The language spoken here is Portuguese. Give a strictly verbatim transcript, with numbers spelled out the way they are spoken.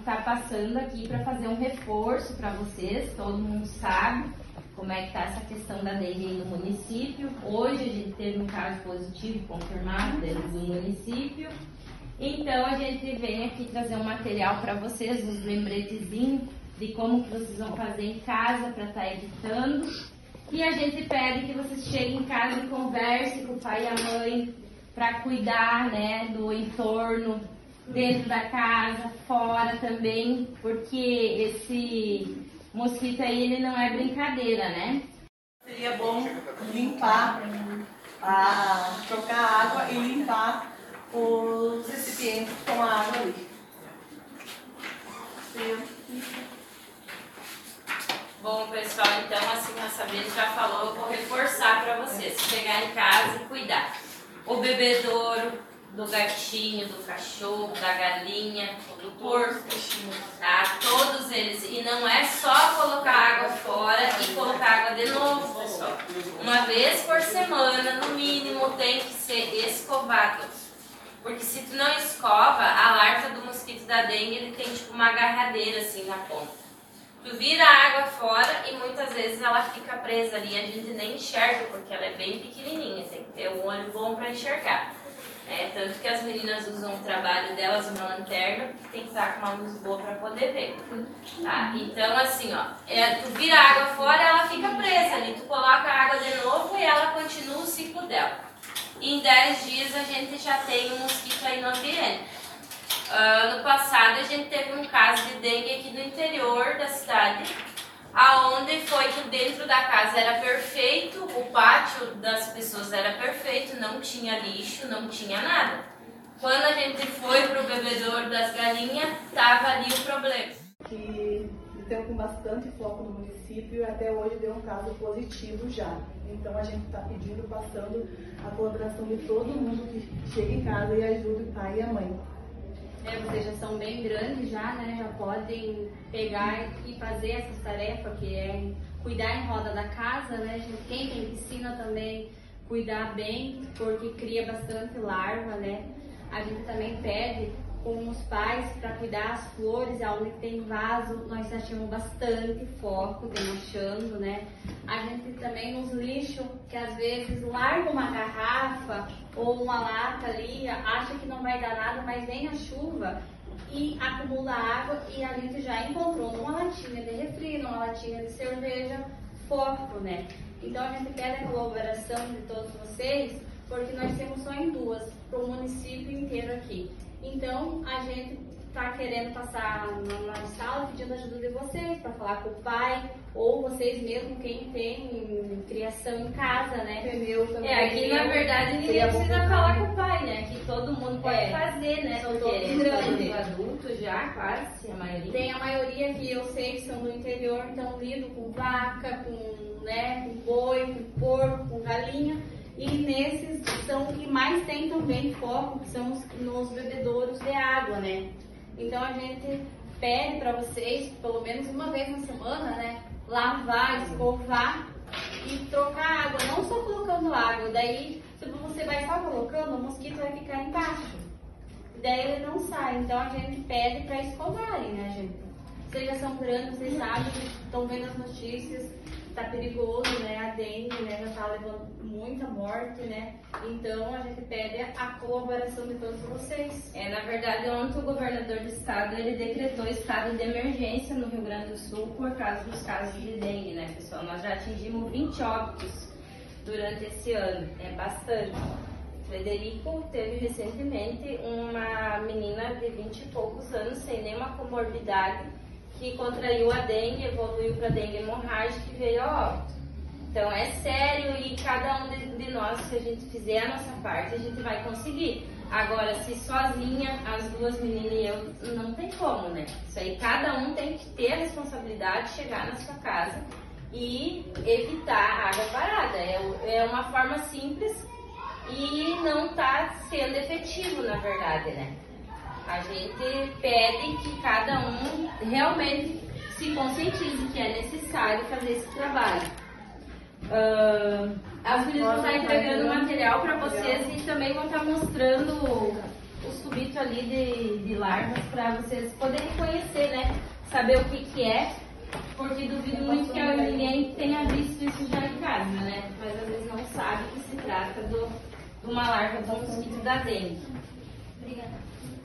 tá passando aqui para fazer um reforço para vocês. Todo mundo sabe como é que tá essa questão da dengue aí no município. Hoje a gente teve um caso positivo confirmado dentro do município. Então a gente vem aqui trazer um material para vocês, uns lembretezinhos de como que vocês vão fazer em casa para estar tá evitando. E a gente pede que vocês cheguem em casa e conversem com o pai e a mãe para cuidar, né, do entorno, dentro da casa, fora também, porque esse mosquito aí, ele não é brincadeira, né? Seria bom limpar, a, trocar água e limpar os recipientes com a água ali. Bom, pessoal, então assim a Sabrina já falou, eu vou reforçar para vocês, chegar em casa e cuidar. O bebedouro do gatinho, do cachorro, da galinha, do porco, tá? Todos eles. E não é só colocar água fora e colocar água de novo, pessoal. Uma vez por semana, no mínimo, tem que ser escovado. Porque se tu não escova, a larva do mosquito da dengue, ele tem tipo uma agarradeira assim na ponta. Tu vira a água fora e muitas vezes ela fica presa ali, a gente nem enxerga porque ela é bem pequenininha, tem que ter um olho bom para enxergar. É, tanto que as meninas usam o trabalho delas, uma lanterna, que tem que estar com uma luz boa para poder ver. Tá? Então assim, ó, é, tu vira a água fora, ela fica presa ali, tu coloca a água de novo e ela continua o ciclo dela. E em dez dias a gente já tem um mosquito aí no ambiente. Uh, ano passado a gente teve um caso de dengue aqui no interior da cidade, aonde foi que dentro da casa era perfeito, o pátio das pessoas era perfeito, não tinha lixo, não tinha nada. Quando a gente foi pro bebedouro das galinhas, tava ali o problema. Que estão com bastante foco no município e até hoje deu um caso positivo já. Então a gente está pedindo, passando a colaboração de todo mundo que chega em casa e ajude o pai e a mãe. É, vocês já são bem grandes já, né? Já podem pegar e fazer essas tarefas, que é cuidar em roda da casa, né? Quem tem piscina também, cuidar bem, porque cria bastante larva, né? A gente também pede com os pais para cuidar as flores, aonde tem vaso, nós achamos bastante foco, tem achando, né? A gente também nos lixos, que às vezes larga uma garrafa ou uma lata ali, acha que não vai dar nada, mas vem a chuva e acumula água e a gente já encontrou numa latinha de refri, numa latinha de cerveja, foco, né? Então a gente pede a colaboração de todos vocês, porque nós temos só em duas, para o município inteiro aqui. Então, a gente está querendo passar na sala pedindo ajuda de vocês para falar com o pai ou vocês mesmo, quem tem criação em casa, né? Pneu também. É, aqui na verdade ninguém precisa falar com o pai, né? Aqui todo mundo pode é. fazer, né? São todos grandes. Adultos já, quase, a maioria. Tem a maioria que eu sei que são do interior, então lido com vaca, com, né, com boi, com porco, com galinha. E nesses são o que mais tem também foco, que são os, nos bebedouros de água, né? Então a gente pede para vocês, pelo menos uma vez na semana, né? Lavar, escovar e trocar água, não só colocando água. Daí, se você vai só colocando, o mosquito vai ficar embaixo. Daí ele não sai. Então a gente pede para escovarem, né, gente? Vocês já são grandes, vocês sabem, estão vendo as notícias. Tá perigoso, né? A dengue, né? Já tá levando muita morte, né? Então a gente pede a colaboração de todos vocês. É, na verdade, ontem o governador do estado, ele decretou estado de emergência no Rio Grande do Sul por causa dos casos de dengue, né, pessoal? Nós já atingimos vinte óbitos durante esse ano, é bastante. Frederico teve recentemente uma menina de vinte e poucos anos, sem nenhuma comorbidade, que contraiu a dengue, evoluiu para dengue hemorrágica e veio a óbito. Então é sério e cada um de, de nós, se a gente fizer a nossa parte, a gente vai conseguir. Agora, se sozinha, as duas meninas e eu, não tem como, né? Isso aí, cada um tem que ter a responsabilidade de chegar na sua casa e evitar a água parada. É, é uma forma simples e não está sendo efetivo, na verdade, né? A gente pede que cada um realmente se conscientize que é necessário fazer esse trabalho. Uh, as meninas vão estar entregando material para vocês e também vão estar mostrando os tubitos ali de, de larvas para vocês poderem conhecer, né? Saber o que que é, porque duvido muito que alguém tenha visto isso já em casa, né? Mas às vezes não sabe que se trata do, de uma larva do mosquito da dengue. Obrigada.